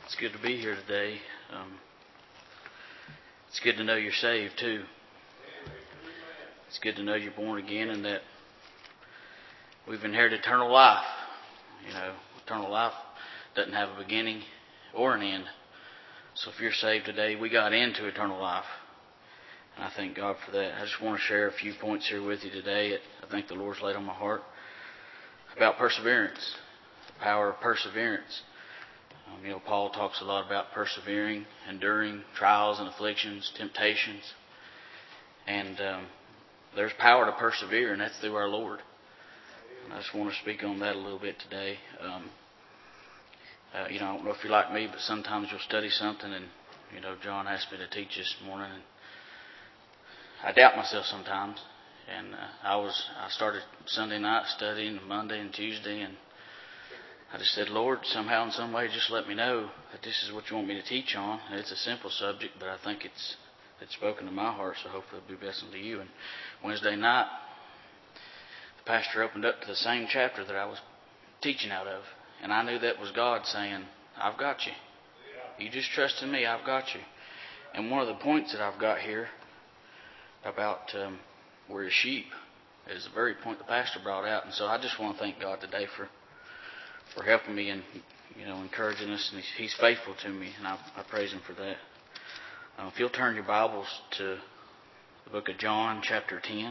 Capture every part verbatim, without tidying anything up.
It's good to be here today. Um, it's good to know you're saved too. It's good to know you're born again and that we've inherited eternal life. You know, eternal life doesn't have a beginning or an end. So if you're saved today, we got into eternal life. And I thank God for that. I just want to share a few points here with you today that I think the Lord's laid on my heart about perseverance, the power of perseverance. Um, you know, Paul talks a lot about persevering, enduring trials and afflictions, temptations. And um, there's power to persevere, and that's through our Lord. And I just want to speak on that a little bit today. Um, uh, you know, I don't know if you're like me, but sometimes you'll study something, and, you know, John asked me to teach this morning, and I doubt myself sometimes. And uh, I was, I started Sunday night studying, Monday and Tuesday, and I just said, Lord, somehow in some way just let me know that this is what you want me to teach on. And it's a simple subject, but I think it's it's spoken to my heart, so hopefully it'll be a blessing to you. And Wednesday night, the pastor opened up to the same chapter that I was teaching out of. And I knew that was God saying, I've got you. You just trust in me, I've got you. And one of the points that I've got here about um, we're his sheep is the very point the pastor brought out. And so I just want to thank God today for for helping me and, you know, encouraging us. And he's, he's faithful to me, and I, I praise him for that. Uh, if you'll turn your Bibles to the book of John, chapter ten,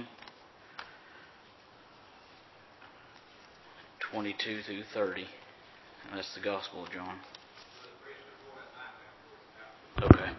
twenty-two through thirty. And that's the Gospel of John. Okay.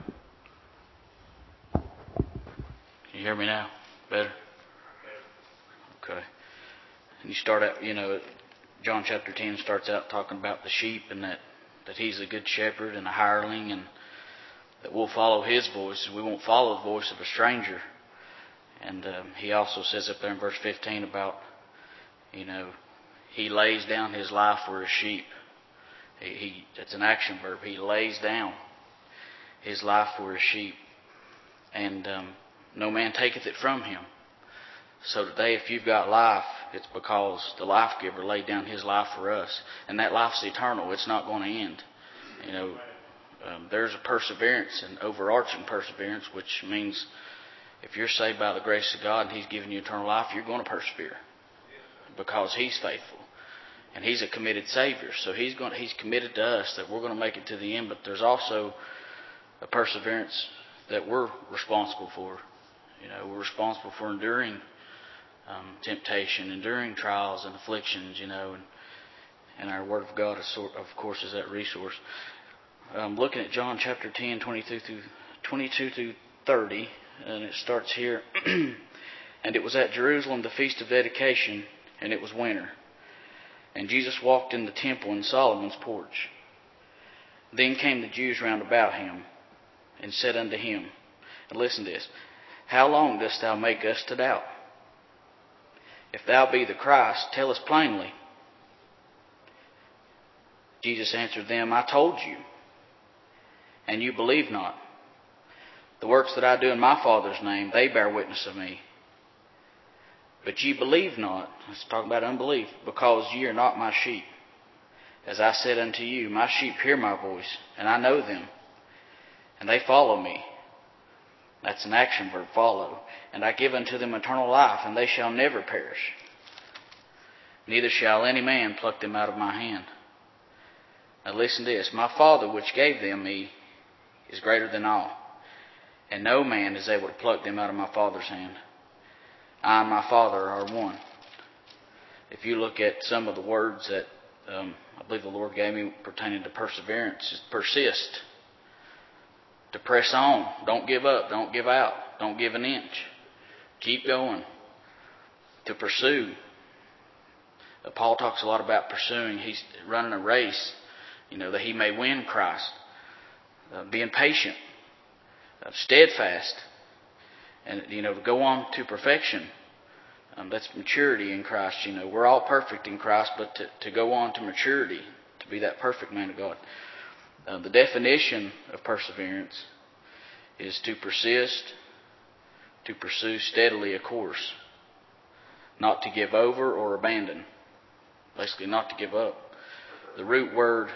Can you hear me now? Better? Okay. And you start out, you know, John chapter ten starts out talking about the sheep and that, that he's a good shepherd and a hireling and that we'll follow his voice and we won't follow the voice of a stranger. And um, he also says up there in verse fifteen about, you know, he lays down his life for his sheep. He, he it's an action verb. He lays down his life for his sheep. And um, no man taketh it from him. So today, if you've got life, it's because the life giver laid down his life for us. And that life's eternal. It's not going to end. You know, um, there's a perseverance, an overarching perseverance, which means if you're saved by the grace of God and he's given you eternal life, you're going to persevere because he's faithful. And he's a committed Savior. So he's going, he's committed to us that we're going to make it to the end. But there's also a perseverance that we're responsible for. You know, we're responsible for enduring Um, temptation, enduring trials and afflictions, you know, and, and our Word of God, is sort, of course, is that resource. Um, looking at John chapter ten, twenty-two through, twenty-two through thirty, and it starts here. And it was at Jerusalem the feast of dedication, and it was winter. And Jesus walked in the temple in Solomon's porch. Then came the Jews round about him, and said unto him, and listen to this, How long dost thou make us to doubt? If thou be the Christ, tell us plainly. Jesus answered them, I told you, and you believe not. The works that I do in my Father's name, they bear witness of me. But ye believe not, let's talk about unbelief, because ye are not my sheep. As I said unto you, my sheep hear my voice, and I know them, and they follow me. That's an action verb, follow. And I give unto them eternal life, and they shall never perish. Neither shall any man pluck them out of my hand. Now listen to this. My Father which gave them me is greater than all, and no man is able to pluck them out of my Father's hand. I and my Father are one. If you look at some of the words that um, I believe the Lord gave me pertaining to perseverance, is persist. To press on. Don't give up. Don't give out. Don't give an inch. Keep going. To pursue. Uh, Paul talks a lot about pursuing. He's running a race, you know, that he may win Christ. Uh, being patient. Uh, steadfast. And, you know, to go on to perfection. Um, that's maturity in Christ. You know, we're all perfect in Christ, but to, to go on to maturity, to be that perfect man of God. Uh, the definition of perseverance is to persist, to pursue steadily a course, not to give over or abandon. Basically, not to give up. The root word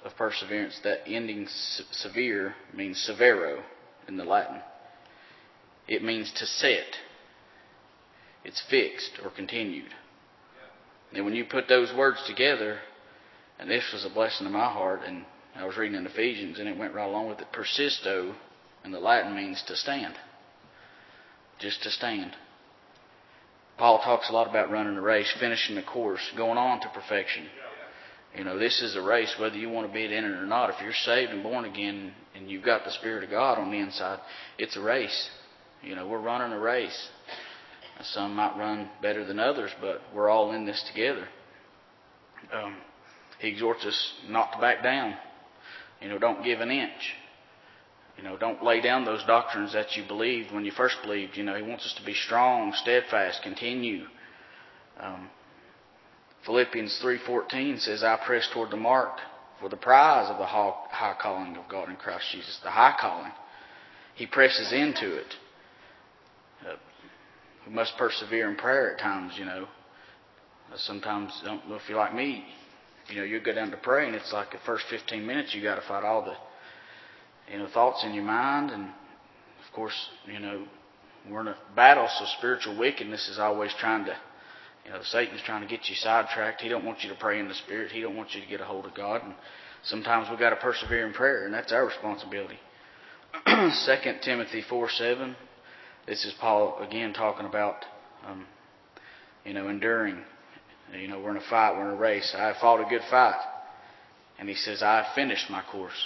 of perseverance. That ending severe means severo in the Latin. It means to set. It's fixed or continued. And when you put those words together, and this was a blessing to my heart, and I was reading in Ephesians, and it went right along with it. Persisto in the Latin means to stand. Just to stand. Paul talks a lot about running a race, finishing the course, going on to perfection. You know, this is a race, whether you want to be in it or not. If you're saved and born again and you've got the Spirit of God on the inside, it's a race. You know, we're running a race. Some might run better than others, but we're all in this together. Um, he exhorts us not to back down. You know, don't give an inch. You know, don't lay down those doctrines that you believed when you first believed. You know, he wants us to be strong, steadfast, continue. Um, Philippians three fourteen says, I press toward the mark for the prize of the high calling of God in Christ Jesus. The high calling. He presses into it. Uh, we must persevere in prayer at times, you know. Sometimes, I don't know if you're like me, you know, you go down to pray and it's like the first fifteen minutes you got to fight all the, you know, thoughts in your mind. And of course, you know, we're in a battle, so spiritual wickedness is always trying to, you know, Satan's trying to get you sidetracked. He don't want you to pray in the Spirit. He don't want you to get a hold of God. And sometimes we've got to persevere in prayer, and that's our responsibility. Second Timothy four seven. This is Paul again talking about, um, you know, enduring. You know, we're in a fight, we're in a race. I have fought a good fight. And he says, I have finished my course.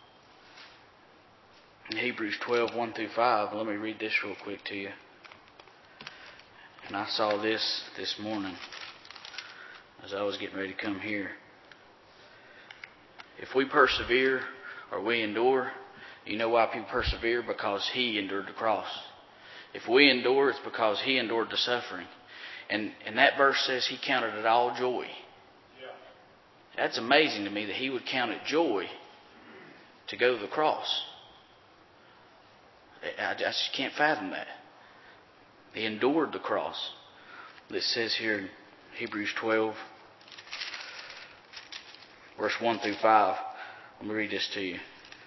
In Hebrews twelve, one through five, let me read this real quick to you. And I saw this this morning as I was getting ready to come here. If we persevere or we endure, you know why people persevere? Because He endured the cross. If we endure, it's because He endured the suffering. And, and that verse says He counted it all joy. Yeah. That's amazing to me that He would count it joy to go to the cross. I, I just can't fathom that. He endured the cross. It says here in Hebrews twelve, verse one through five. Let me read this to you.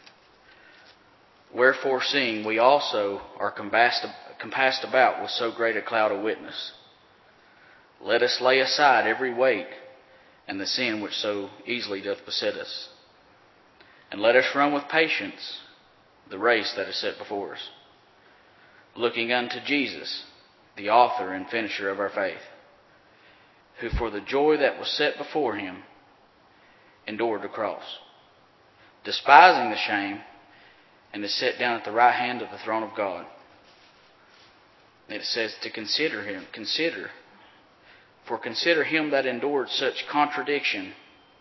Wherefore, seeing we also are compassed, compassed about with so great a cloud of witness, let us lay aside every weight and the sin which so easily doth beset us, and let us run with patience the race that is set before us, looking unto Jesus, the author and finisher of our faith, who for the joy that was set before Him endured the cross, despising the shame, and is set down at the right hand of the throne of God. And it says to consider Him, consider, for consider Him that endured such contradiction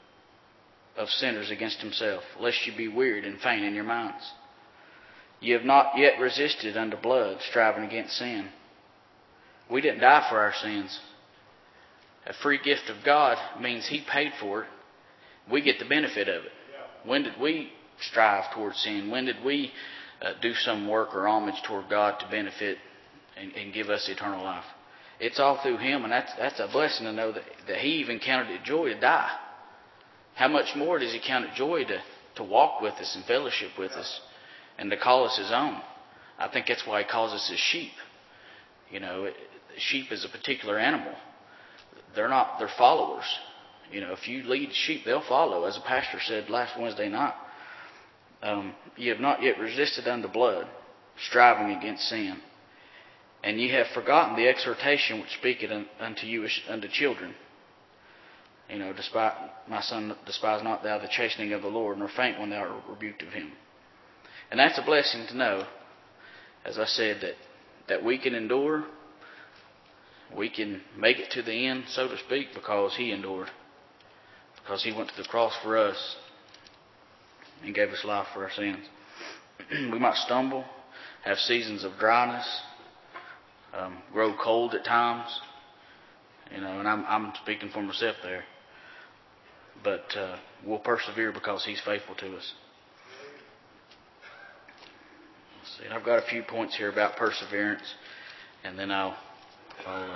of sinners against Himself, lest you be wearied and faint in your minds. Ye have not yet resisted unto blood, striving against sin. We didn't die for our sins. A free gift of God means He paid for it. We get the benefit of it. When did we strive towards sin? When did we uh, do some work or homage toward God to benefit and, and give us eternal life? It's all through Him, and that's that's a blessing to know that, that He even counted it joy to die. How much more does He count it joy to, to walk with us and fellowship with us and to call us His own? I think that's why He calls us His sheep. You know, it, sheep is a particular animal. They're not, they're followers. You know, if you lead sheep, they'll follow. As a pastor said last Wednesday night, um, ye have not yet resisted unto blood, striving against sin. And ye have forgotten the exhortation which speaketh unto you as unto children. You know, despite my son, despise not thou the chastening of the Lord, nor faint when thou art rebuked of Him. And that's a blessing to know, as I said, that, that we can endure, we can make it to the end, so to speak, because He endured. Because He went to the cross for us and gave us life for our sins. We might stumble, have seasons of dryness, um, grow cold at times, you know, and I'm, I'm speaking for myself there. But uh, we'll persevere because He's faithful to us. Let's see, I've got a few points here about perseverance, and then I'll, I'll uh,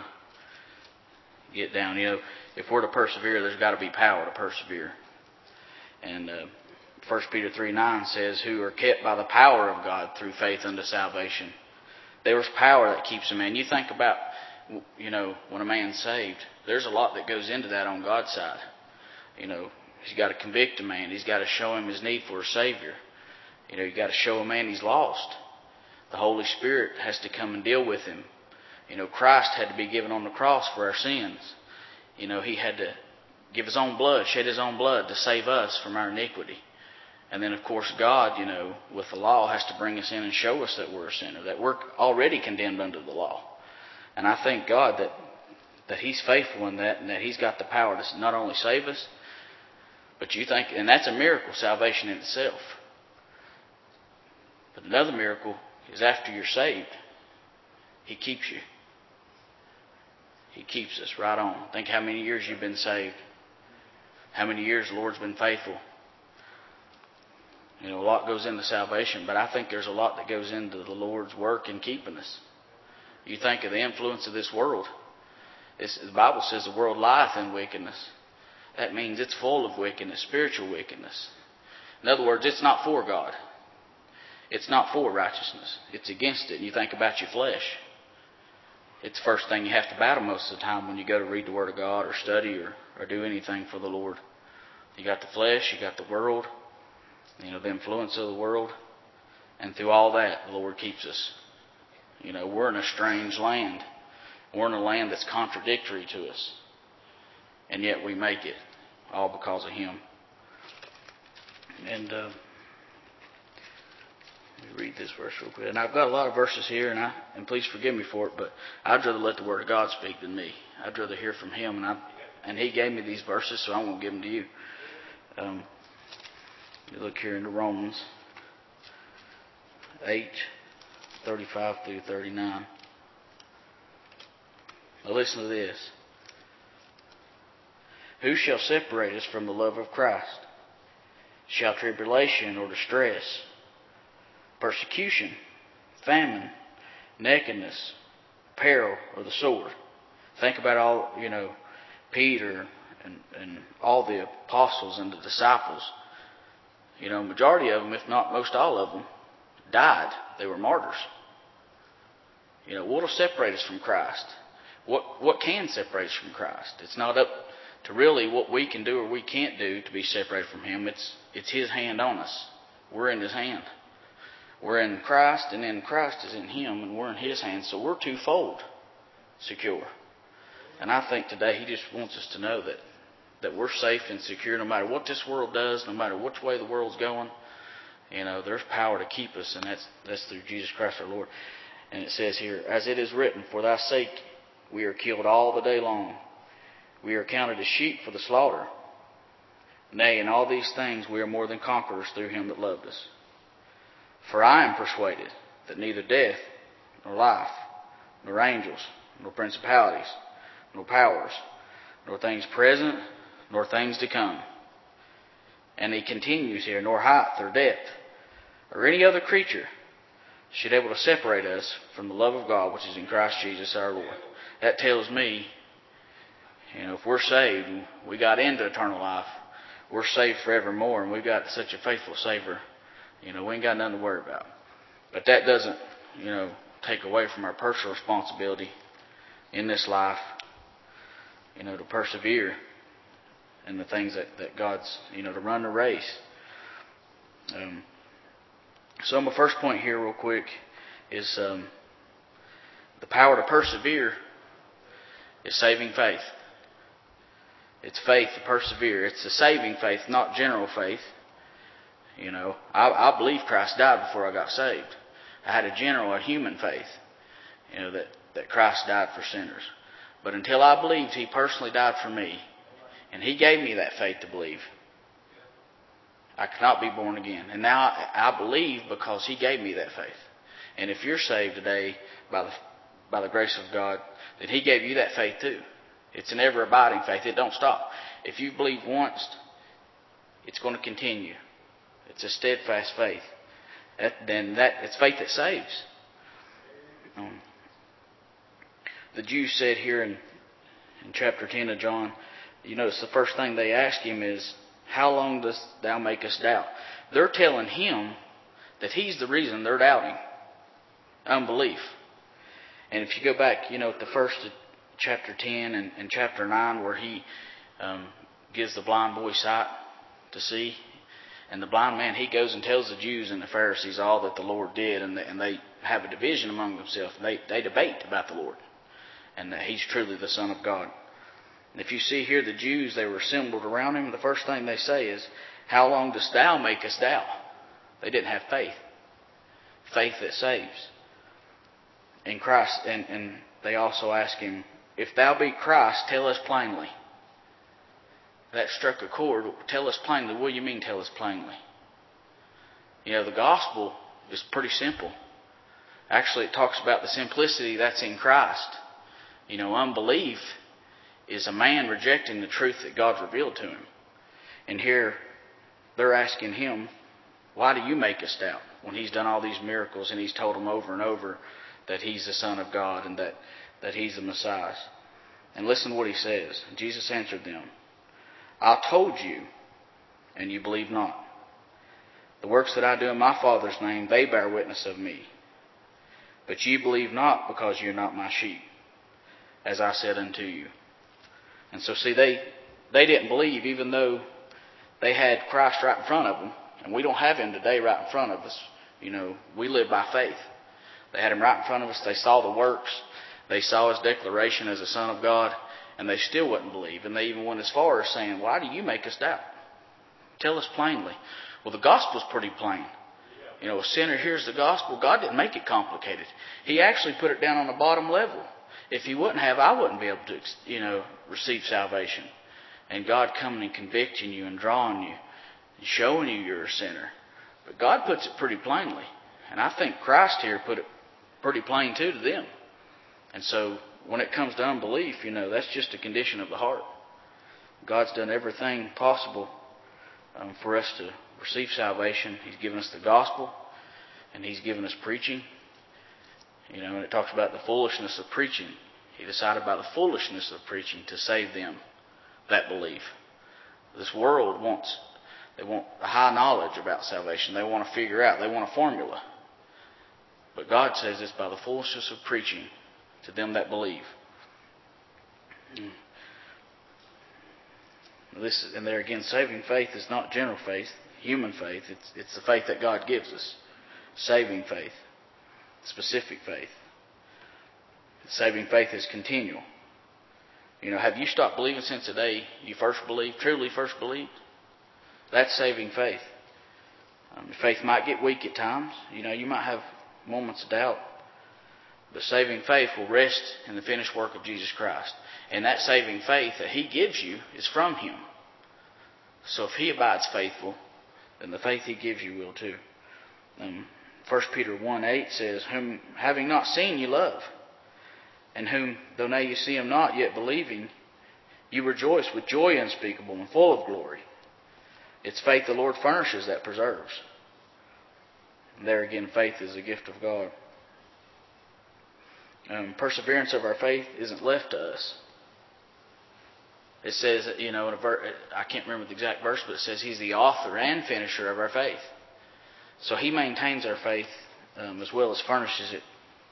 get down. You know, if we're to persevere, there's got to be power to persevere. And uh, First Peter three nine says, who are kept by the power of God through faith unto salvation. There's power that keeps a man. You think about, you know, when a man's saved, there's a lot that goes into that on God's side. You know, he's got to convict a man. He's got to show him his need for a Savior. You know, you've got to show a man he's lost. The Holy Spirit has to come and deal with him. You know, Christ had to be given on the cross for our sins. You know, he had to give his own blood, shed his own blood to save us from our iniquity. And then, of course, God, you know, with the law has to bring us in and show us that we're a sinner, that we're already condemned under the law. And I thank God that, that He's faithful in that and that He's got the power to not only save us, but you think, and that's a miracle, salvation in itself. But another miracle is after you're saved, He keeps you. He keeps us right on. Think how many years you've been saved. How many years the Lord's been faithful. You know, a lot goes into salvation, but I think there's a lot that goes into the Lord's work in keeping us. You think of the influence of this world. It's, the Bible says the world lieth in wickedness. That means it's full of wickedness, spiritual wickedness. In other words, it's not for God. It's not for righteousness. It's against it. And you think about your flesh. It's the first thing you have to battle most of the time when you go to read the Word of God or study or, or do anything for the Lord. You got the flesh, you got the world, you know, the influence of the world. And through all that, the Lord keeps us. You know, we're in a strange land. We're in a land that's contradictory to us. And yet we make it, all because of Him. And uh, let me read this verse real quick. And I've got a lot of verses here, and I and please forgive me for it, but I'd rather let the Word of God speak than me. I'd rather hear from Him, and I and He gave me these verses, so I'm going to give them to you. Um, you look here into Romans eight, thirty-five through thirty-nine. Now listen to this. Who shall separate us from the love of Christ? Shall tribulation or distress, persecution, famine, nakedness, peril, or the sword? Think about all, you know, Peter and, and all the apostles and the disciples. You know, majority of them, if not most all of them, died. They were martyrs. You know, what will separate us from Christ? What what can separate us from Christ? It's not up to really what we can do or we can't do to be separated from Him. It's it's His hand on us. We're in His hand. We're in Christ, and then Christ is in Him, and we're in His hand. So we're twofold secure. And I think today He just wants us to know that, that we're safe and secure no matter what this world does, no matter which way the world's going. You know, there's power to keep us, and that's that's through Jesus Christ our Lord. And it says here, as it is written, for thy sake we are killed all the day long. We are counted as sheep for the slaughter. Nay, in all these things we are more than conquerors through Him that loved us. For I am persuaded that neither death, nor life, nor angels, nor principalities, nor powers, nor things present, nor things to come. And he continues here, nor height, or depth, or any other creature should be able to separate us from the love of God which is in Christ Jesus our Lord. That tells me, you know, if we're saved, we got into eternal life, we're saved forevermore, and we've got such a faithful Savior. You know, we ain't got nothing to worry about. But that doesn't, you know, take away from our personal responsibility in this life, you know, to persevere in the things that, that God's, you know, to run the race. Um, so my first point here real quick is um, the power to persevere is saving faith. It's faith to persevere. It's a saving faith, not general faith. You know, I, I believe Christ died before I got saved. I had a general, a human faith, you know, that, that Christ died for sinners. But until I believed He personally died for me, and He gave me that faith to believe, I could not be born again. And now I, I believe because He gave me that faith. And if you're saved today by the by the grace of God, then He gave you that faith too. It's an ever-abiding faith. It don't stop. If you believe once, it's going to continue. It's a steadfast faith. That, then that it's faith that saves. Um, the Jews said here in, in chapter ten of John, you notice the first thing they ask Him is, how long dost thou make us doubt? They're telling him that he's the reason they're doubting. Unbelief. And if you go back, you know, at the first of chapter ten and, and chapter nine, where he um, gives the blind boy sight to see, and the blind man, he goes and tells the Jews and the Pharisees all that the Lord did, and, the, and they have a division among themselves. They, they debate about the Lord, and that he's truly the Son of God. And if you see here, the Jews, they were assembled around him. The first thing they say is, how long dost thou make us doubt? They didn't have faith. Faith that saves. In Christ, and, and they also ask him, if thou be Christ, tell us plainly. That struck a chord. Tell us plainly. What do you mean, tell us plainly? You know, the gospel is pretty simple. Actually, it talks about the simplicity that's in Christ. You know, unbelief is a man rejecting the truth that God's revealed to him. And here, they're asking him, why do you make us doubt? When he's done all these miracles and he's told them over and over that he's the Son of God and that, that he's the Messiah. And listen to what he says. Jesus answered them, I told you, and you believe not. The works that I do in my Father's name, they bear witness of me. But ye believe not, because ye are not my sheep, as I said unto you. And so see, they, they didn't believe, even though they had Christ right in front of them. And we don't have him today right in front of us. You know, we live by faith. They had him right in front of us. They saw the works. They saw his declaration as the Son of God. And they still wouldn't believe. And they even went as far as saying, why do you make us doubt? Tell us plainly. Well, the gospel's pretty plain. You know, a sinner hears the gospel. God didn't make it complicated. He actually put it down on the bottom level. If he wouldn't have, I wouldn't be able to, you know, receive salvation. And God coming and convicting you and drawing you and showing you you're a sinner. But God puts it pretty plainly. And I think Christ here put it pretty plain too to them. And so when it comes to unbelief, you know, that's just a condition of the heart. God's done everything possible um, for us to receive salvation. He's given us the gospel, and he's given us preaching. You know, and it talks about the foolishness of preaching. He decided by the foolishness of preaching to save them that believe. This world wants, they want a high knowledge about salvation. They want to figure out, they want a formula. But God says it's by the foolishness of preaching to them that believe. This, and there again, saving faith is not general faith, human faith. It's, it's the faith that God gives us. Saving faith. Specific faith. Saving faith is continual. You know, have you stopped believing since the day you first believed, truly first believed? That's saving faith. Um, your faith might get weak at times. You know, you might have moments of doubt. But saving faith will rest in the finished work of Jesus Christ. And that saving faith that he gives you is from him. So if he abides faithful, then the faith he gives you will too. Um, First Peter one eight says, whom having not seen you love, and whom, though now you see him not, yet believing, you rejoice with joy unspeakable and full of glory. It's faith the Lord furnishes that preserves. And there again, faith is a gift of God. Um, perseverance of our faith isn't left to us. It says, you know, in a ver- I can't remember the exact verse, but it says he's the author and finisher of our faith. So he maintains our faith um, as well as furnishes it.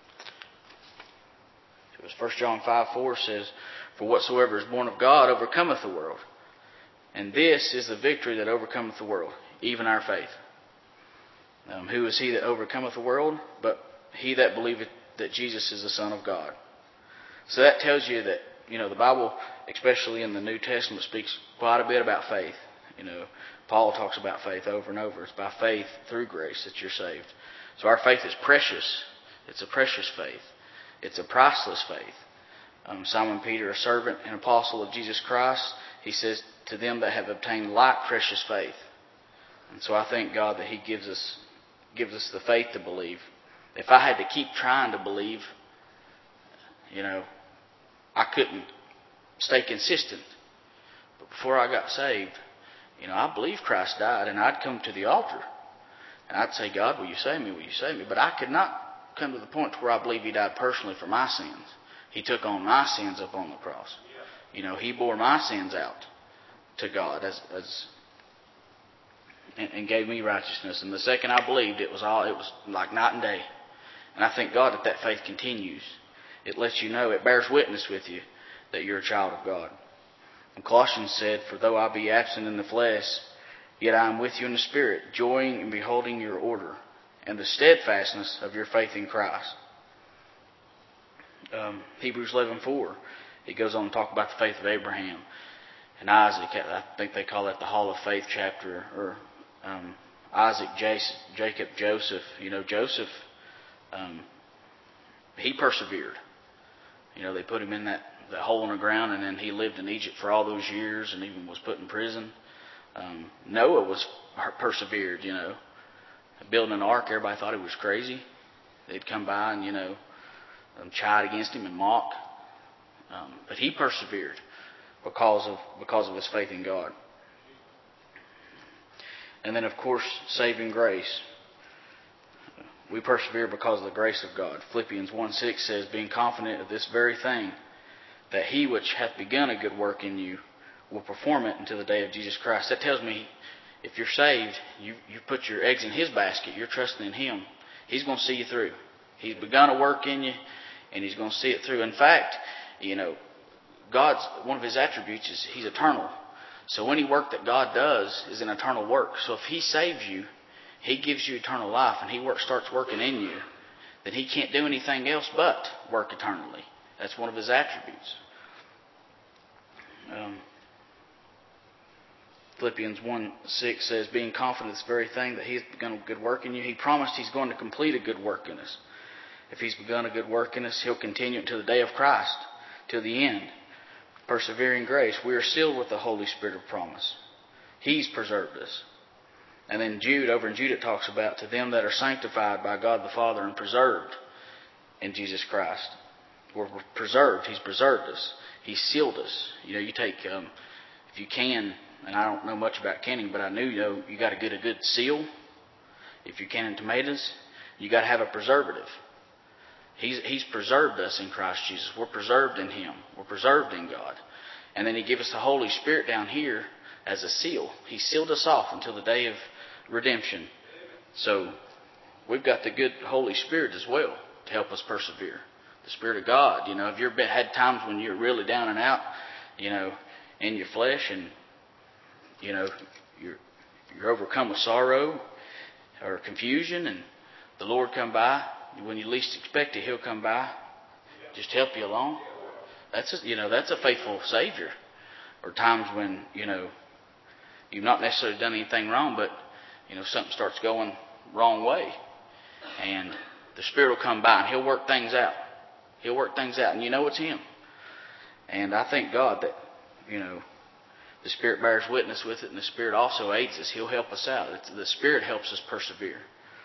It was First John five four says, for whatsoever is born of God overcometh the world. And this is the victory that overcometh the world, even our faith. Um, who is he that overcometh the world? But he that believeth that Jesus is the Son of God. So that tells you that, you know, the Bible, especially in the New Testament, speaks quite a bit about faith. You know, Paul talks about faith over and over. It's by faith through grace that you're saved. So our faith is precious. It's a precious faith. It's a priceless faith. Um, Simon Peter, a servant and apostle of Jesus Christ, he says to them that have obtained like precious faith. And so I thank God that he gives us gives us the faith to believe. If I had to keep trying to believe, you know, I couldn't stay consistent. But before I got saved, you know, I believed Christ died, and I'd come to the altar. And I'd say, God, will you save me? Will you save me? But I could not come to the point where I believe he died personally for my sins. He took on my sins up on the cross. You know, he bore my sins out to God as, as and, and gave me righteousness. And the second I believed, it was all it was like night and day. And I thank God that that faith continues. It lets you know, it bears witness with you that you're a child of God. And Colossians said, "For though I be absent in the flesh, yet I am with you in the Spirit, joying in beholding your order and the steadfastness of your faith in Christ." Um, Hebrews eleven four, he goes on to talk about the faith of Abraham and Isaac. I think they call that the Hall of Faith chapter. Or um, Isaac, Jacob, Joseph. You know, Joseph, um, he persevered. You know, they put him in that, that hole in the ground, and then he lived in Egypt for all those years and even was put in prison. Um, Noah was persevered, you know. Building an ark, everybody thought he was crazy. They'd come by and, you know, um, chide against him and mock. Um, but he persevered because of because of his faith in God. And then, of course, saving grace. We persevere because of the grace of God. Philippians one six says, "Being confident of this very thing, that he which hath begun a good work in you will perform it until the day of Jesus Christ." That tells me if you're saved, you you put your eggs in his basket, you're trusting in him. He's going to see you through. He's begun a work in you, and he's going to see it through. In fact, you know, God's, one of his attributes is he's eternal. So any work that God does is an eternal work. So if he saves you, he gives you eternal life, and he work, starts working in you, then he can't do anything else but work eternally. That's one of his attributes. Um, Philippians one six says, "Being confident of this very thing, that he has begun a good work in you." He promised he's going to complete a good work in us. If he's begun a good work in us, he'll continue until the day of Christ, till the end. Persevering grace, we are sealed with the Holy Spirit of promise. He's preserved us. And then Jude, over in Jude, it talks about, "To them that are sanctified by God the Father and preserved in Jesus Christ." We're preserved. He's preserved us. He's sealed us. You know, you take, um, if you can, and I don't know much about canning, but I knew, you know, you got to get a good seal. If you're canning tomatoes, you got to have a preservative. He's, he's preserved us in Christ Jesus. We're preserved in him. We're preserved in God. And then he gave us the Holy Spirit down here as a seal. He sealed us off until the day of redemption. So we've got the good Holy Spirit as well to help us persevere. The Spirit of God. You know, if you've been, had times when you're really down and out, you know, in your flesh, and you know you're you're overcome with sorrow or confusion, and the Lord come by when you least expect it. He'll come by, just help you along. That's a, you know that's a faithful Savior. Or times when you know you've not necessarily done anything wrong, but you know something starts going wrong way, and the Spirit will come by and he'll work things out. He'll work things out, and you know it's him. And I thank God that, you know, the Spirit bears witness with it, and the Spirit also aids us. He'll help us out. It's, the Spirit helps us persevere.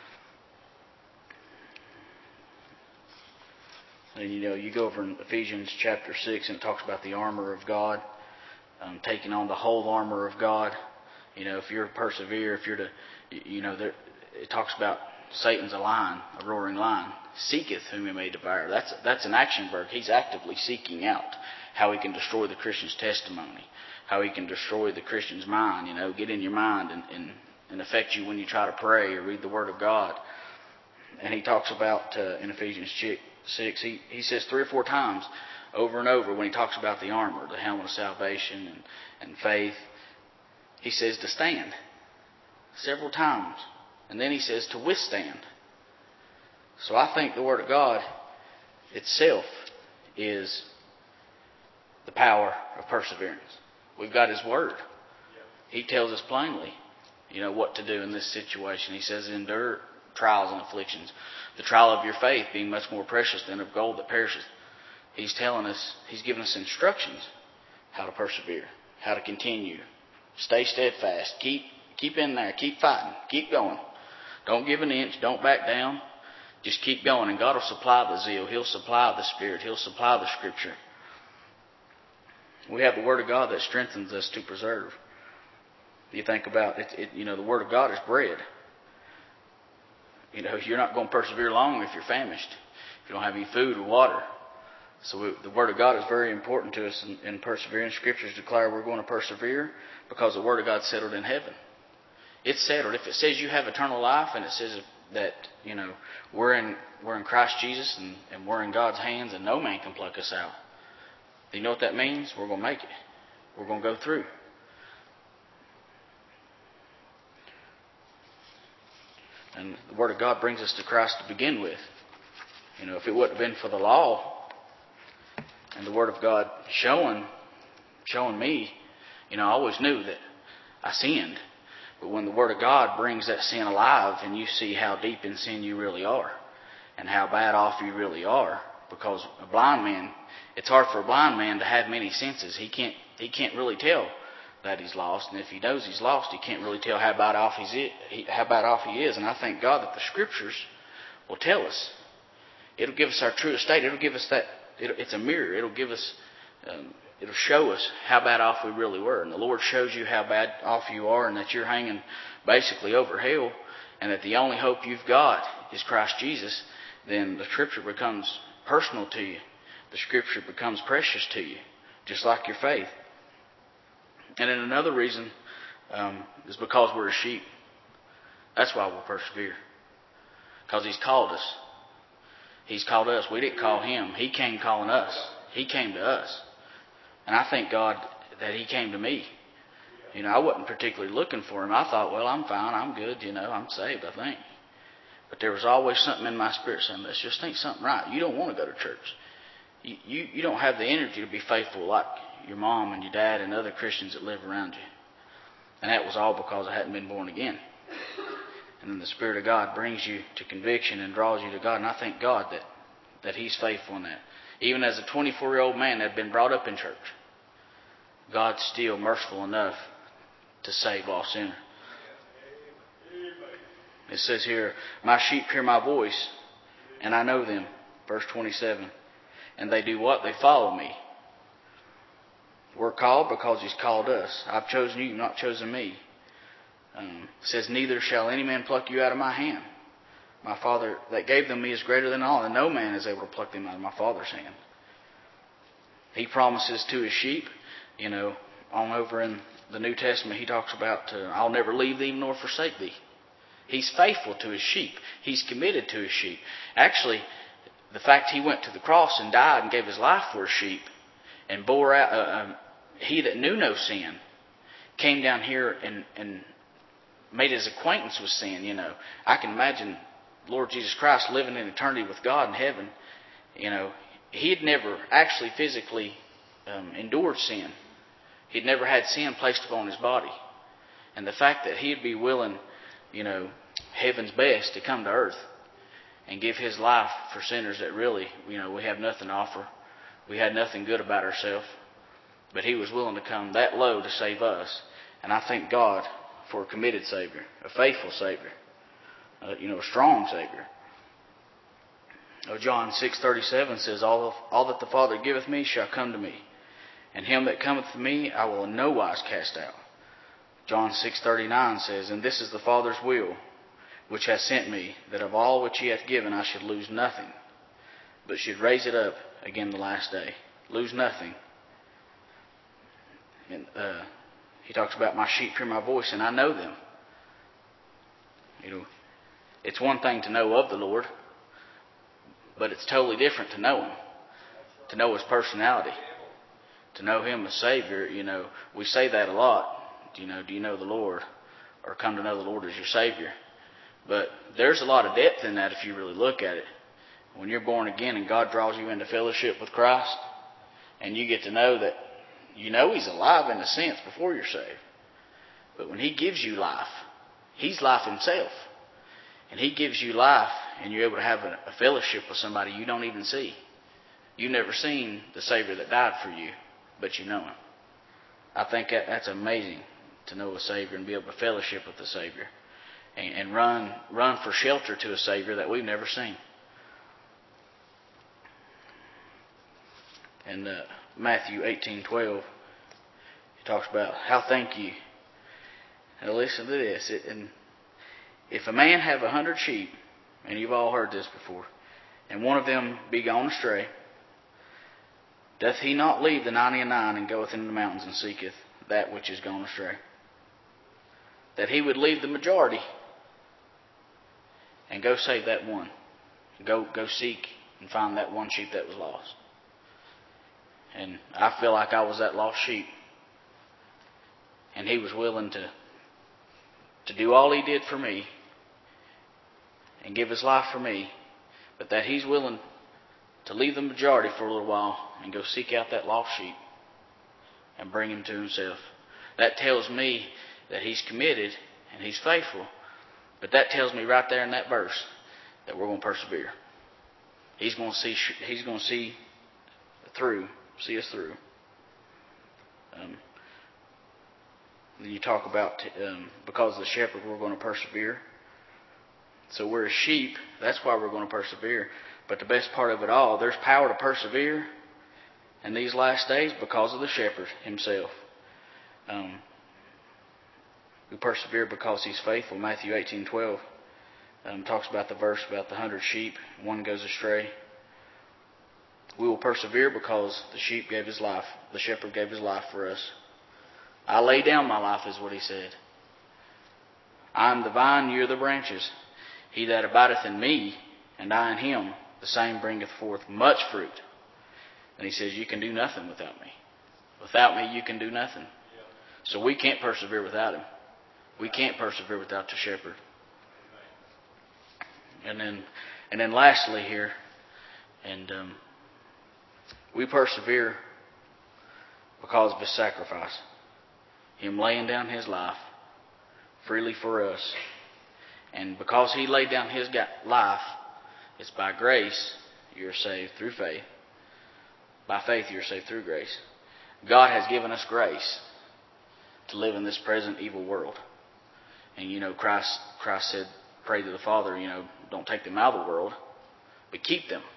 And, you know, you go over in Ephesians chapter six, and it talks about the armor of God, um, taking on the whole armor of God. You know, if you're to persevere, if you're to, you know, there, it talks about Satan's a lion, a roaring lion, seeketh whom he may devour. That's that's an action verb. He's actively seeking out how he can destroy the Christian's testimony, how he can destroy the Christian's mind. You know, get in your mind and, and, and affect you when you try to pray or read the Word of God. And he talks about uh, in Ephesians six, he, he says three or four times over and over when he talks about the armor, the helmet of salvation and, and faith, he says to stand several times. And then he says to withstand. So I think the Word of God itself is the power of perseverance. We've got His Word. He tells us plainly, you know, what to do in this situation. He says, endure trials and afflictions. The trial of your faith being much more precious than of gold that perisheth. He's telling us, He's giving us instructions how to persevere, how to continue. Stay steadfast. Keep, keep in there. Keep fighting. Keep going. Don't give an inch. Don't back down. Just keep going, and God will supply the zeal. He'll supply the Spirit. He'll supply the Scripture. We have the Word of God that strengthens us to preserve. You think about it, it you know, the Word of God is bread. You know, you're not going to persevere long if you're famished, if you don't have any food or water. So we, the Word of God is very important to us in, in persevering. Scriptures declare we're going to persevere because the Word of God is settled in heaven. It's settled. If it says you have eternal life, and it says that, you know, we're in we're in Christ Jesus, and, and we're in God's hands, and no man can pluck us out. Do you know what that means? We're going to make it. We're going to go through. And the Word of God brings us to Christ to begin with. You know, if it wouldn't have been for the law and the Word of God showing showing me, you know, I always knew that I sinned. But when the Word of God brings that sin alive, and you see how deep in sin you really are, and how bad off you really are, because a blind man, it's hard for a blind man to have many senses. He can't he can't really tell that he's lost, and if he knows he's lost, he can't really tell how bad off he's how bad off he is. And I thank God that the Scriptures will tell us. It'll give us our true state. It'll give us that. It'll, it's a mirror. It'll give us. Um, it'll show us how bad off we really were. And the Lord shows you how bad off you are, and that you're hanging basically over hell, and that the only hope you've got is Christ Jesus. Then the Scripture becomes personal to you. The Scripture becomes precious to you, just like your faith. And then another reason um, is because we're a sheep. That's why we'll persevere. Because He's called us. He's called us. We didn't call Him. He came calling us. He came to us. And I thank God that He came to me. You know, I wasn't particularly looking for Him. I thought, well, I'm fine. I'm good. You know, I'm saved, I think. But there was always something in my spirit saying, let's just think something right. You don't want to go to church. You, you, you don't have the energy to be faithful like your mom and your dad and other Christians that live around you. And that was all because I hadn't been born again. And then the Spirit of God brings you to conviction and draws you to God. And I thank God that, that He's faithful in that. Even as a twenty-four-year-old man that had been brought up in church, God's still merciful enough to save lost sinners. It says here, my sheep hear my voice, and I know them. Verse twenty-seven. And they do what? They follow me. We're called because He's called us. I've chosen you, not chosen me. Um, it says, neither shall any man pluck you out of my hand. My Father that gave them me is greater than all, and no man is able to pluck them out of my Father's hand. He promises to His sheep, you know, on over in the New Testament, He talks about, uh, I'll never leave thee nor forsake thee. He's faithful to His sheep. He's committed to His sheep. Actually, the fact He went to the cross and died and gave His life for His sheep and bore out, uh, um, He that knew no sin came down here and, and made His acquaintance with sin. You know, I can imagine Lord Jesus Christ living in eternity with God in heaven. You know, He had never actually physically um, endured sin. He'd never had sin placed upon His body. And the fact that He'd be willing, you know, heaven's best to come to earth and give His life for sinners that really, you know, we have nothing to offer. We had nothing good about ourselves. But He was willing to come that low to save us. And I thank God for a committed Savior, a faithful Savior, uh, you know, a strong Savior. Uh, John six thirty-seven says, all, of, all that the Father giveth me shall come to me, and him that cometh to me I will in no wise cast out. John six thirty-nine says, and this is the Father's will, which hath sent me, that of all which He hath given I should lose nothing, but should raise it up again the last day. Lose nothing. And uh, He talks about my sheep hear my voice, and I know them. You know, it's one thing to know of the Lord, but it's totally different to know Him, to know His personality, to know Him as Savior. You know, we say that a lot. You know, do you know the Lord, or come to know the Lord as your Savior? But there's a lot of depth in that if you really look at it. When you're born again and God draws you into fellowship with Christ, and you get to know that, you know He's alive in a sense before you're saved. But when He gives you life, He's life Himself. And He gives you life, and you're able to have a, a fellowship with somebody you don't even see. You've never seen the Savior that died for you, but you know Him. I think that, that's amazing to know a Savior and be able to fellowship with the Savior. And, and run, run for shelter to a Savior that we've never seen. In uh, Matthew eighteen twelve, He talks about, how think ye? Now listen to this. It, and if a man have a hundred sheep, and you've all heard this before, and one of them be gone astray, doth he not leave the ninety and nine and goeth into the mountains and seeketh that which is gone astray? that he would leave the majority and go save that one. Go, go seek and find that one sheep that was lost. And I feel like I was that lost sheep. And he was willing to, to do all he did for me and give his life for me, but that he's willing to leave the majority for a little while and go seek out that lost sheep and bring him to himself. That tells me that he's committed and he's faithful. But that tells me right there in that verse that we're going to persevere. He's going to see. He's going to see through, see us through. Um, then you talk about um, because of the shepherd, we're going to persevere. So we're a sheep. That's why we're going to persevere. But the best part of it all, there's power to persevere in these last days because of the shepherd himself. Um, we persevere because he's faithful. Matthew eighteen twelve um, talks about the verse about the hundred sheep. One goes astray. We will persevere because the sheep gave his life. The shepherd gave his life for us. I lay down my life is what he said. I am the vine, you are the branches. He that abideth in me, and I in him, the same bringeth forth much fruit. And he says, you can do nothing without me. Without me, you can do nothing. So we can't persevere without him. We can't persevere without the shepherd. And then, and then lastly here, and um, we persevere because of his sacrifice. Him laying down his life freely for us. And because he laid down his life, it's by grace you're saved through faith. By faith you're saved through grace. God has given us grace to live in this present evil world. And you know, Christ Christ said, pray to the Father, you know, don't take them out of the world, but keep them.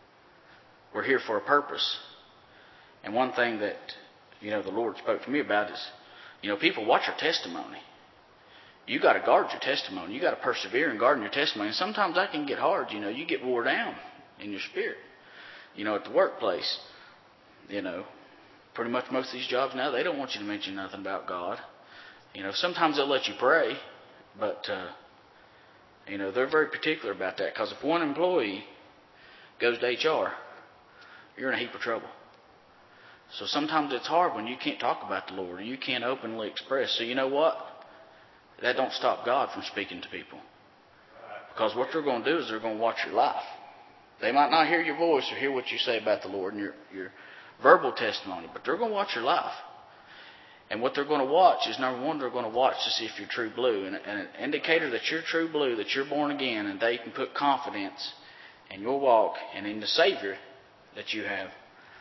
We're here for a purpose. And one thing that, you know, the Lord spoke to me about is, you know, people watch your testimony. You got to guard your testimony. You got to persevere in guarding your testimony. And sometimes that can get hard. You know, you get wore down in your spirit. You know, at the workplace, you know, pretty much most of these jobs now, they don't want you to mention nothing about God. You know, sometimes they'll let you pray, but, uh, you know, they're very particular about that. Because if one employee goes to H R, you're in a heap of trouble. So sometimes it's hard when you can't talk about the Lord and you can't openly express. So you know what? That don't stop God from speaking to people. Because what they're going to do is they're going to watch your life. They might not hear your voice or hear what you say about the Lord and your, your verbal testimony, but they're going to watch your life. And what they're going to watch is, number one, they're going to watch to see if you're true blue. And, and an indicator that you're true blue, that you're born again, and they can put confidence in your walk and in the Savior that you have,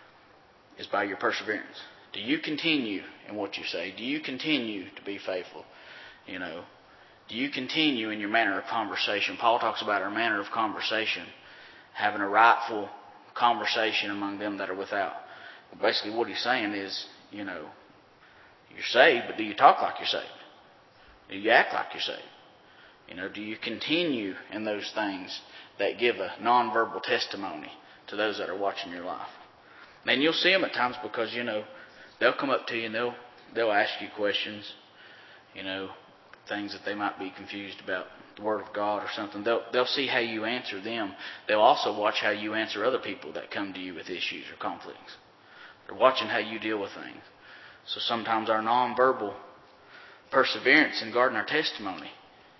is by your perseverance. Do you continue in what you say? Do you continue to be faithful? You know, do you continue in your manner of conversation? Paul talks about our manner of conversation, having a rightful conversation among them that are without. Well, basically what he's saying is, you know, you're saved, but do you talk like you're saved? Do you act like you're saved? You know, do you continue in those things that give a nonverbal testimony to those that are watching your life? And you'll see them at times because, you know, they'll come up to you and they'll they'll ask you questions, you know, things that they might be confused about the Word of God or something. They'll they'll see how you answer them. They'll also watch how you answer other people that come to you with issues or conflicts. They're watching how you deal with things. So sometimes our nonverbal perseverance in guarding our testimony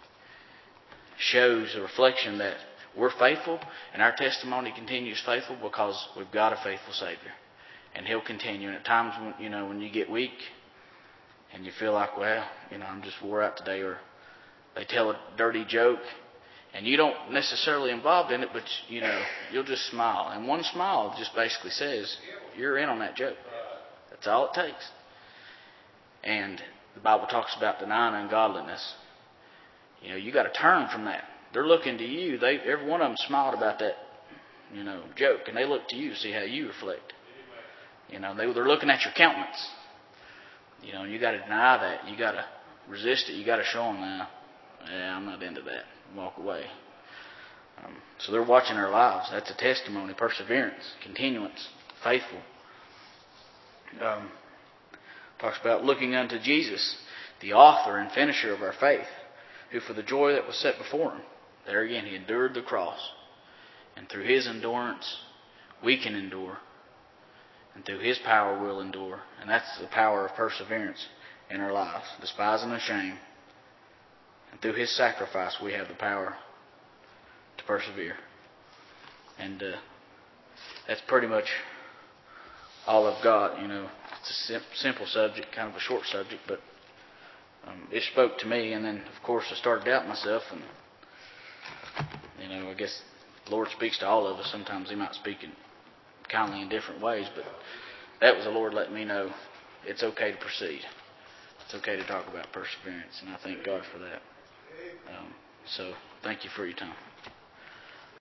shows a reflection that we're faithful and our testimony continues faithful because we've got a faithful Savior. And He'll continue. And at times, when, you know, when you get weak and you feel like, well, you know, I'm just wore out today, or they tell a dirty joke and you don't necessarily involved in it, but, you know, you'll just smile. And one smile just basically says, you're in on that joke. That's all it takes. And the Bible talks about denying ungodliness. You know, you got to turn from that. They're looking to you. They, every one of them smiled about that, you know, joke, and they look to you to see how you reflect. You know, they, they're looking at your countenance. You know, and you got to deny that. You got to resist it. You got to show them now. Yeah, I'm not into that. Walk away. Um, so they're watching our lives. That's a testimony, perseverance, continuance, faithful. Um, talks about looking unto Jesus. the author and finisher of our faith, who for the joy that was set before him, there again, he endured the cross. And through his endurance, we can endure. And through his power, we'll endure. And that's the power of perseverance in our lives, despising the shame. And through his sacrifice, we have the power to persevere. And uh, that's pretty much all I've got. You know, it's a sim- simple subject, kind of a short subject, but um, it spoke to me. And then, of course, I started doubting myself. And, you know, I guess the Lord speaks to all of us. Sometimes he might speak in kindly in different ways, but that was the Lord letting me know it's okay to proceed. It's okay to talk about perseverance, and I thank God for that. Um, so, thank you for your time.